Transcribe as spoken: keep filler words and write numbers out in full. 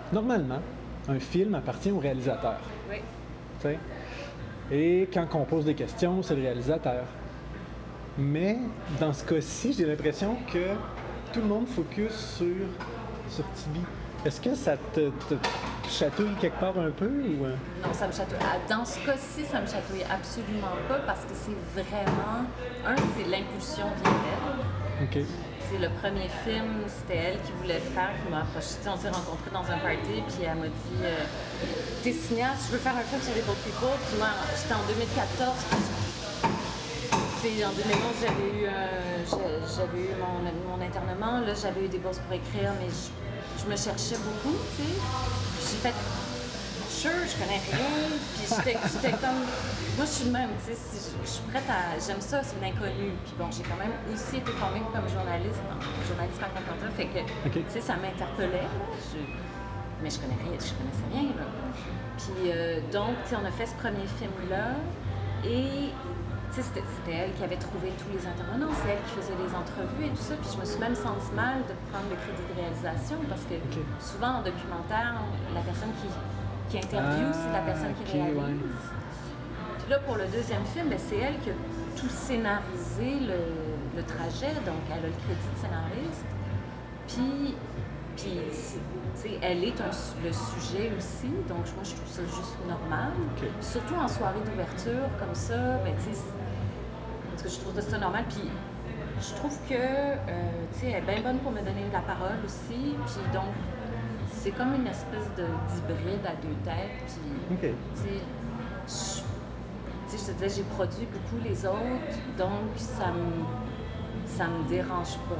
normalement, un film appartient au réalisateur. Oui. T'sais? Et quand on pose des questions, c'est le réalisateur. Mais dans ce cas-ci, j'ai l'impression que tout le monde focus sur, sur Tibi. Est-ce que ça te, te chatouille quelque part un peu ou... Non, ça me chatouille. Dans ce cas-ci, ça me chatouille absolument pas parce que c'est vraiment... Un, c'est l'impulsion vient d'elle. OK. C'est le premier film, c'était elle qui voulait le faire, qui m'a approché. On s'est rencontrés dans un party, puis elle m'a dit euh, t'es cinéaste, je veux faire un film sur les boat people. Puis moi, j'étais en deux mille quatorze, puis en deux mille onze, j'avais eu, euh, j'avais eu mon, mon internement. Là, j'avais eu des bourses pour écrire, mais je, je me cherchais beaucoup, tu sais. J'ai fait, sure, je connais rien. Puis j'étais, j'étais comme, moi, je suis de même, tu sais. Si je, je suis prête à, j'aime ça, c'est l'inconnu. Puis bon, j'ai quand même aussi été formée comme journaliste, en journaliste raconteur, fait que, okay. tu sais, ça m'interpellait. Là. Je, mais je connais rien, je connaissais rien, là. Puis euh, donc, tu sais, on a fait ce premier film-là et C'était, c'était elle qui avait trouvé tous les intervenants, c'est elle qui faisait les entrevues et tout ça. Puis je me suis même sentie mal de prendre le crédit de réalisation parce que okay. souvent en documentaire, la personne qui, qui interviewe, ah, c'est la personne qui okay, réalise. Ouais. Puis là, pour le deuxième film, ben, c'est elle qui a tout scénarisé le, le trajet, donc elle a le crédit de scénariste. Puis, puis elle est un, le sujet aussi, donc moi je trouve ça juste normal. Okay. Surtout en soirée d'ouverture, comme ça, ben tu sais, parce que je trouve ça normal. Puis je trouve que, euh, tu sais, elle est bien bonne pour me donner la parole aussi. Puis donc, c'est comme une espèce de, d'hybride à deux têtes. Puis, okay. tu sais, je, je te disais, j'ai produit beaucoup les autres, donc ça me, ça me dérange pas.